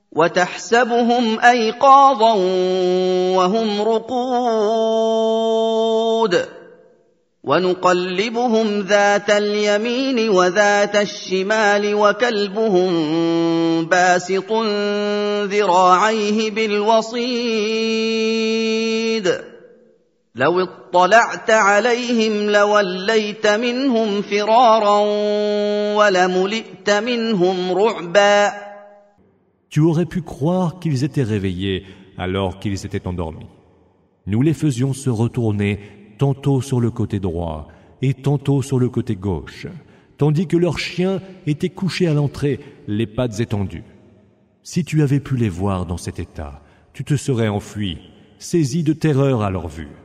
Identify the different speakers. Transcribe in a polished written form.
Speaker 1: وتحسبهم أيقاظا وهم رقود ونقلبهم ذات اليمين وذات الشمال وكلبهم باسط ذراعيه بالوصيد لو اطلعت عليهم لوليت منهم فرارا ولملئت منهم رعبا.
Speaker 2: Tu aurais pu croire qu'ils étaient réveillés alors qu'ils étaient endormis. Nous les faisions se retourner tantôt sur le côté droit et tantôt sur le côté gauche, tandis que leurs chiens étaient couchés à l'entrée, les pattes étendues. Si tu avais pu les voir dans cet état, tu te serais enfui, saisi de terreur à leur vue.